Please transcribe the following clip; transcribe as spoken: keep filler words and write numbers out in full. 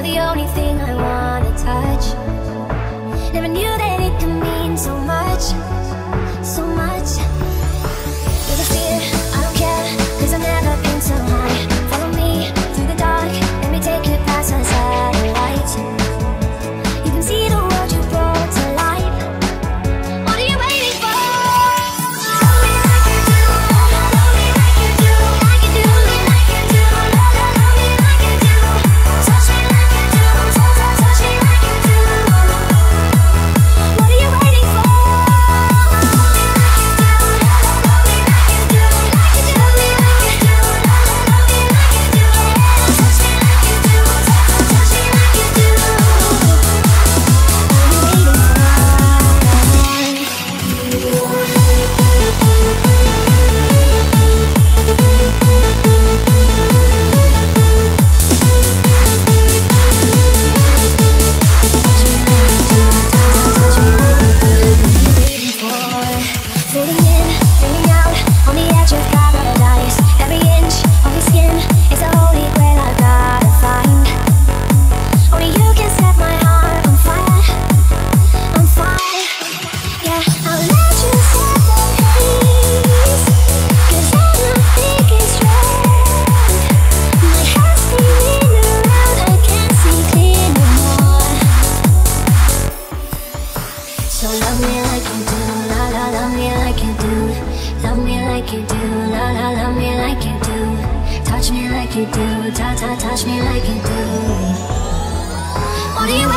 the only thing I wanna touch. Never knew that it could mean so much, so much. With a fear, I don't care, cause I've never been so high. Follow me through the dark, let me take you past the satellites. You can see the world you brought to life. What are you waiting for? Love me like you do, love me like you do, like you do, like you do, love, love, love me like you do, touch me like you do, touch, touch, touch me like you do. What are you waiting for? Love me like you do, love me like you do, like you do, like you do, love, love me like you do, touch me like you do, touch, touch me like you do. What are you waiting for? Fading in, fading out, on the edge of paradise. Every inch of your skin is a holy grail I've gotta find. Only you can set my heart on fire, on fire. Yeah, I'll let you set the pace, cause I'm not thinking straight. My heart's spinning around, I can't see clear no more. So love me like you do, la la, love me like you do, love me like you do, la la, love me like you do, touch me like you do, ta ta, touch me like you do. What are you